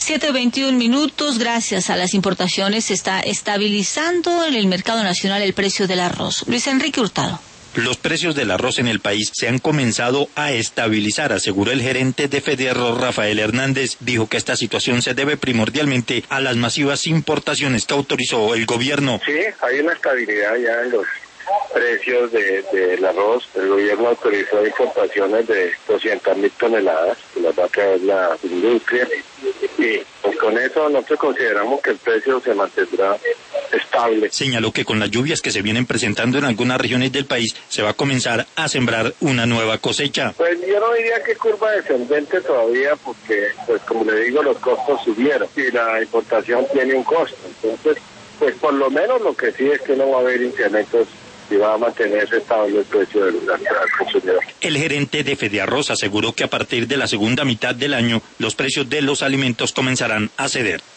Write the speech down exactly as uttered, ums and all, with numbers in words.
siete veintiún minutos, gracias a las importaciones se está estabilizando en el mercado nacional el precio del arroz. Luis Enrique Hurtado. Los precios del arroz en el país se han comenzado a estabilizar, aseguró el gerente de Federarroz, Rafael Hernández. Dijo que esta situación se debe primordialmente a las masivas importaciones que autorizó el gobierno. Sí, hay una estabilidad ya en los precios de, del arroz. El gobierno autorizó importaciones de doscientas mil toneladas, que las va a traer la industria. Y pues con eso nosotros consideramos que el precio se mantendrá estable. Señaló que con las lluvias que se vienen presentando en algunas regiones del país se va a comenzar a sembrar una nueva cosecha. Pues yo no diría que curva descendente todavía, porque pues como le digo, los costos subieron y la importación tiene un costo. Entonces, pues por lo menos lo que sí es que no va a haber incrementos y va a mantenerse estable el precio del consumidor. El gerente de Federarroz aseguró que a partir de la segunda mitad del año los precios de los alimentos comenzarán a ceder.